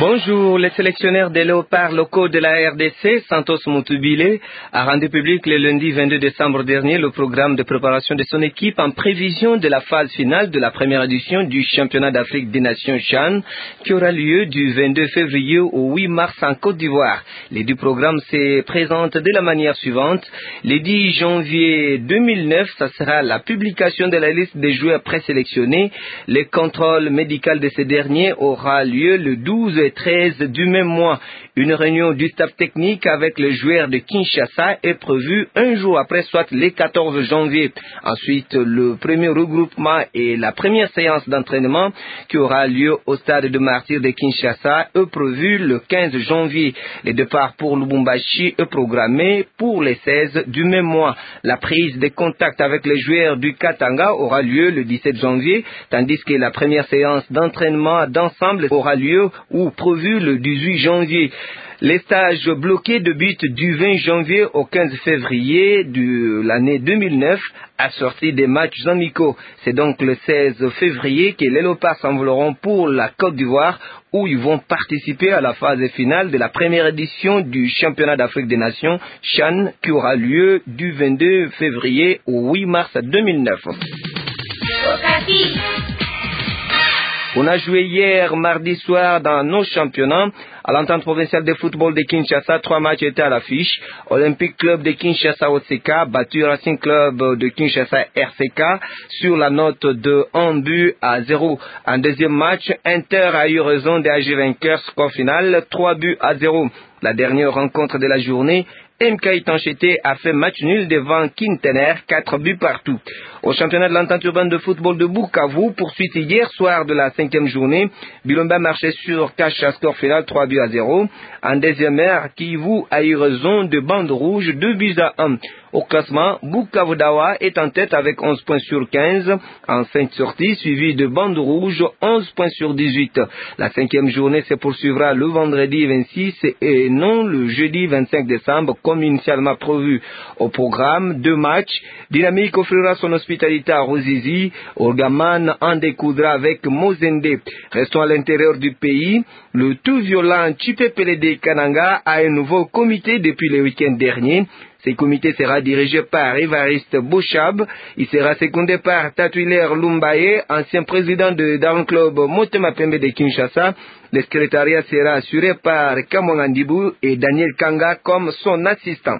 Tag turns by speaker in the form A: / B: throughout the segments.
A: Bonjour, le sélectionneur des léopards locaux de la RDC, Santos Moutoubilé, a rendu public le lundi 22 décembre dernier le programme de préparation de son équipe en prévision de la phase finale de la première édition du championnat d'Afrique des Nations CHAN qui aura lieu du 22 février au 8 mars en Côte d'Ivoire. Les deux programmes se présentent de la manière suivante. Le 10 janvier 2009, ça sera la publication de la liste des joueurs présélectionnés. Le contrôle médical de ces derniers aura lieu le 12 et 13 du même mois. Une réunion du staff technique avec les joueurs de Kinshasa est prévue un jour après, soit le 14 janvier. Ensuite, le premier regroupement et la première séance d'entraînement qui aura lieu au stade de Martyrs de Kinshasa est prévu le 15 janvier. Le départ pour Lubumbashi est programmé pour le 16 du même mois. La prise de contact avec les joueurs du Katanga aura lieu le 17 janvier, tandis que la première séance d'entraînement d'ensemble aura lieu ou prévu le 18 janvier. Les stages bloqués débutent du 20 janvier au 15 février de l'année 2009, assortis des matchs amicaux. C'est donc le 16 février que les léopards s'envoleront pour la Côte d'Ivoire, où ils vont participer à la phase finale de la première édition du championnat d'Afrique des Nations, CHAN, qui aura lieu du 22 février au 8 mars 2009. On a joué hier, mardi soir, dans nos championnats. À l'entente provinciale de football de Kinshasa, 3 matchs étaient à l'affiche. Olympique Club de Kinshasa OCK, battu Racing Club de Kinshasa RCK sur la note de 1-0. En deuxième match, Inter a eu raison des AG vainqueurs, score final 3-0. La dernière rencontre de la journée, MK Itanchete a fait match nul devant Quintener, 4 buts partout. Au championnat de l'entente urbaine de football de Bukavu, poursuite hier soir de la 5e journée, Bilomba marchait sur cache à score final 3-0. En deuxième heure, Kivu a eu raison de bande rouge 2-1. Au classement, Bukavu Dawa est en tête avec 11 points sur 15 en 5 sorties, suivi de bande rouge 11 points sur 18. La 5e journée se poursuivra le vendredi 26 et non le jeudi 25 décembre comme initialement prévu. Au programme, 2 matchs. Dynamique offrira son hospitalité à Ruzizi. Orgaman en découdra avec Mozende. Restons à l'intérieur du pays. Le tout violent Chipepelede Kananga a un nouveau comité depuis le week-end dernier. Ce comité sera dirigé par Évariste Bouchab. Il sera secondé par Tatuiler Lumbaye, ancien président de Down Club Motema Pembe de Kinshasa. Le secrétariat sera assuré par Kamongandibou et Daniel Kanga comme son assistant.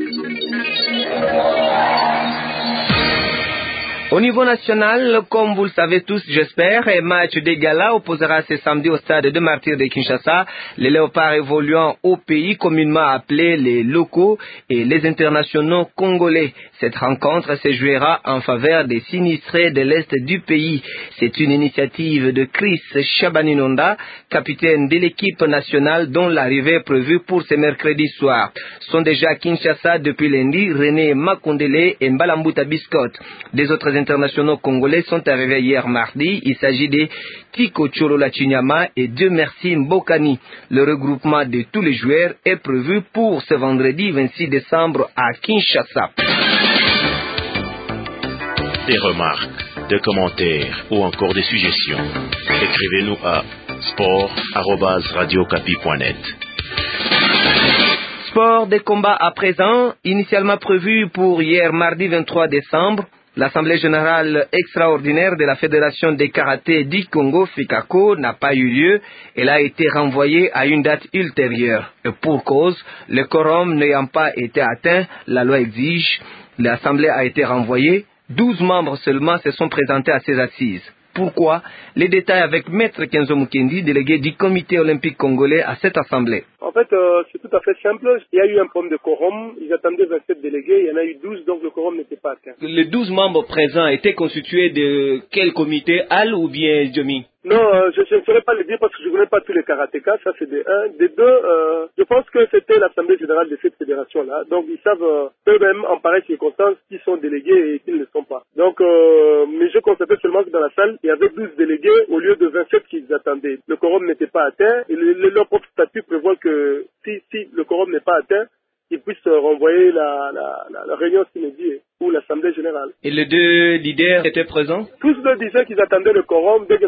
A: Au niveau national, comme vous le savez tous, j'espère, un match de gala opposera ce samedi au stade de Martyrs de Kinshasa les léopards évoluant au pays communément appelés les locaux et les internationaux congolais. Cette rencontre se jouera en faveur des sinistrés de l'Est du pays. C'est une initiative de Chris Chabaninonda, capitaine de l'équipe nationale dont l'arrivée est prévue pour ce mercredi soir. Sont déjà à Kinshasa depuis lundi René Makondele et Mbalambuta Biscott. Des autres internationaux congolais sont arrivés hier mardi. Il s'agit de Tiko Cholola Chinyama et Dieu merci Mbokani. Le regroupement de tous les joueurs est prévu pour ce vendredi 26 décembre à Kinshasa.
B: Des remarques, des commentaires ou encore des suggestions. Écrivez-nous à sport@radiocapi.net.
A: Sport des combats à présent, initialement prévu pour hier mardi 23 décembre. L'Assemblée générale extraordinaire de la Fédération des karaté du Congo, FICACO, n'a pas eu lieu. Elle a été renvoyée à une date ultérieure. Et pour cause, le quorum n'ayant pas été atteint, la loi exige, l'Assemblée a été renvoyée. 12 membres seulement se sont présentés à ces assises. Pourquoi? Les détails avec Maître Kenzo Mukendi, délégué du Comité olympique congolais à cette assemblée.
C: En fait, c'est tout à fait simple. Il y a eu un problème de quorum. Ils attendaient 27 délégués. Il y en a eu 12, donc le quorum n'était pas atteint.
A: Les 12 membres présents étaient constitués de quel comité? Al ou bien Djomi?
C: Non, je ne saurais pas le dire parce que je ne connais pas tous les karatékas. Ça, c'est de un. De deux, je pense que c'était l'Assemblée générale de cette fédération-là. Donc, ils savent eux-mêmes, en pareille circonstance, qui sont délégués et qui ne le sont pas. Donc, mais je constatais seulement que dans la salle, il y avait 12 délégués au lieu de 27 qu'ils attendaient. Le quorum n'était pas atteint et leur propre statut prévoit que si le quorum n'est pas atteint, qu'ils puissent renvoyer la réunion s'inédite ou l'Assemblée générale.
A: Et les deux leaders étaient présents?
C: Tous deux disaient qu'ils attendaient le quorum. Dès que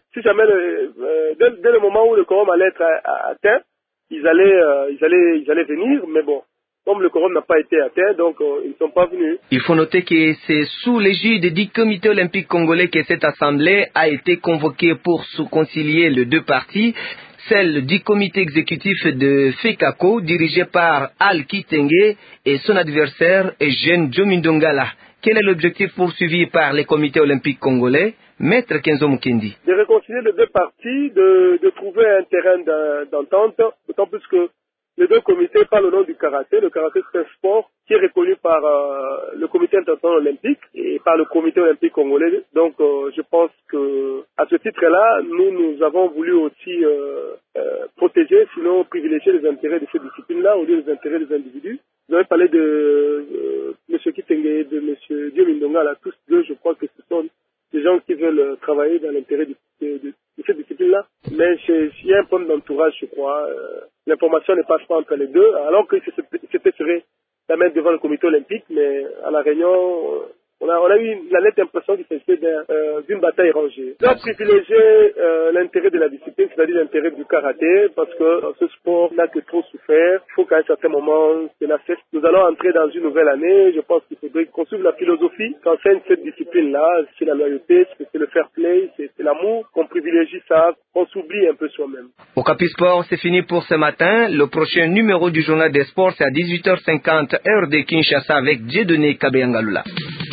C: si jamais, dès le moment où le quorum allait être atteint, ils allaient venir, mais bon. Comme le quorum n'a pas été atteint, donc ils ne sont pas venus.
A: Il faut noter que c'est sous l'égide du comité olympique congolais que cette assemblée a été convoquée pour concilier les deux parties, celle du comité exécutif de FECACO, dirigé par Al Kitenge, et son adversaire, Eugène Djomindongala. Quel est l'objectif poursuivi par les comités olympiques congolais? Maître Kenzo Mukendi.
C: De réconcilier les deux parties, de trouver un terrain d'entente, d'autant plus que les deux comités parlent au nom du karaté. Le karaté, c'est un sport qui est reconnu par le comité international olympique et par le comité olympique congolais. Donc, je pense que à ce titre-là, nous avons voulu aussi protéger, sinon privilégier les intérêts de cette discipline-là au lieu des intérêts des individus. Vous avez parlé de M. Kitenge et de M. Djomindongala, tous deux, je crois que ce sont des gens qui veulent travailler dans l'intérêt de cette discipline-là. Mais il y a un problème d'entourage, je crois. L'information ne passe pas entre les deux, alors que c'était serait la mettre devant le comité olympique, mais à la réunion, on a eu la nette impression qu'il s'agissait d'une bataille rangée. Ils ont privilégié l'intérêt de la discipline, c'est-à-dire l'intérêt du karaté, parce que ce sport n'a que trop souffert. Il faut qu'à un certain moment, cela cesse. Nous allons entrer dans une nouvelle année. Je pense qu'il faudrait qu'on suive la philosophie qu'enseigne cette discipline-là. C'est la loyauté, c'est le fair play, c'est l'amour, qu'on privilégie ça, qu'on s'oublie un peu soi-même.
A: Au Capi Sport, c'est fini pour ce matin. Le prochain numéro du journal des sports, c'est à 18h50, heure de Kinshasa, avec Dieudonné Kabeyangalula.